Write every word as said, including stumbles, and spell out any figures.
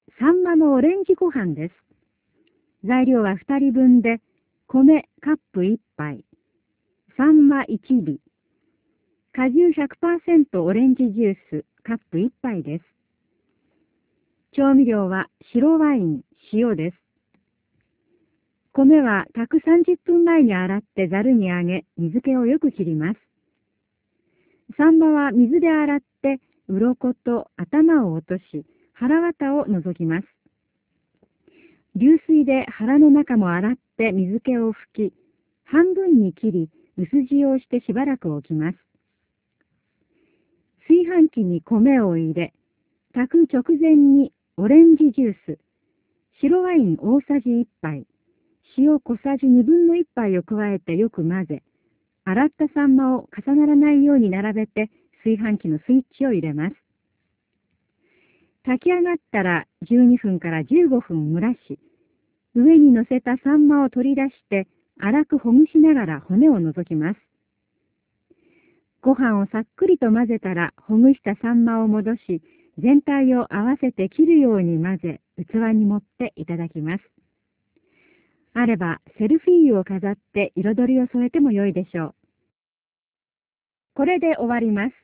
サンマのオレンジご飯です。材料はふたりぶんで、米カップいっぱい、サンマいちび、果汁 ひゃくパーセント オレンジジュースカップいっぱいです。調味料は白ワイン、塩です。米は炊くさんじゅっぷんまえに洗ってざるにあげ、水気をよく切ります。サンマは水で洗って、鱗と頭を落とし、腹綿を除きます。流水で腹の中も洗って水気を拭き、半分に切り、薄塩をしてしばらく置きます。炊飯器に米を入れ、炊く直前にオレンジジュース、白ワイン大さじいっぱい、塩小さじにぶんのいっぱいを加えてよく混ぜ、洗ったサンマを重ならないように並べて炊飯器のスイッチを入れます。炊き上がったらじゅうにふんからじゅうごふん蒸らし、上に乗せたサンマを取り出して粗くほぐしながら骨を除きます。ご飯をさっくりと混ぜたらほぐしたサンマを戻し、全体を合わせて切るように混ぜ、器に盛っていただきます。あればセルフィーユを飾って彩りを添えても良いでしょう。これで終わります。